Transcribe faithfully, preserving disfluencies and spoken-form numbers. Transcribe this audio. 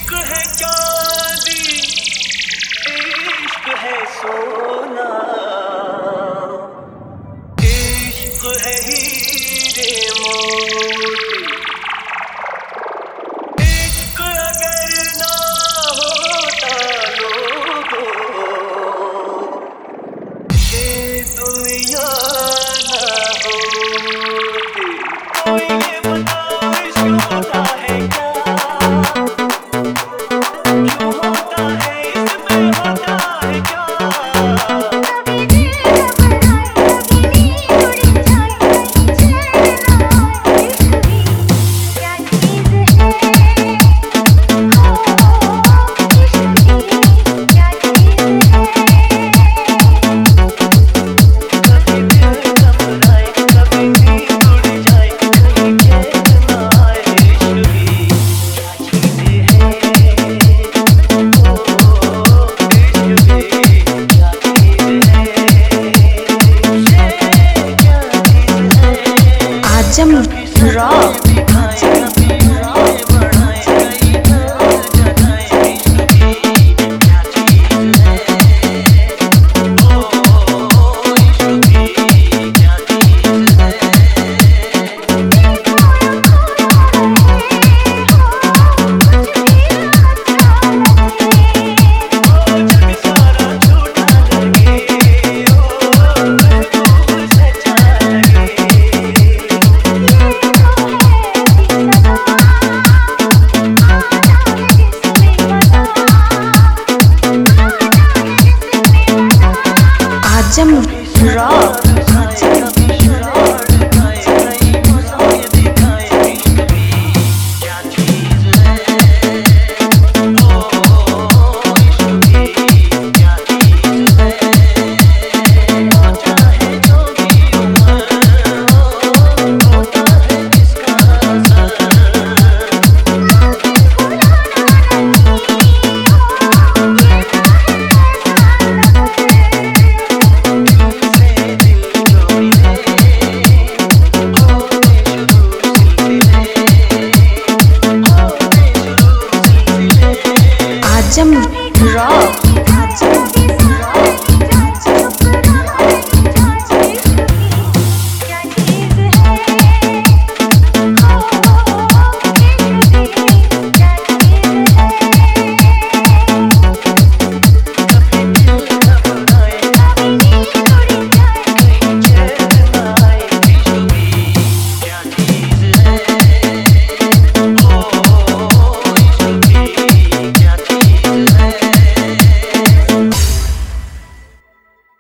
इश्क है चांदी, इश्क है सोना, इश्क है हीरे मोती। इश्क अगर ना होता लोगों, ये दुनिया ना होती। कोई ये बताओ इश्क होता है क्या? क्यों होता है, इसमें होता है क्या? Azam rock Azam rock Azam rock.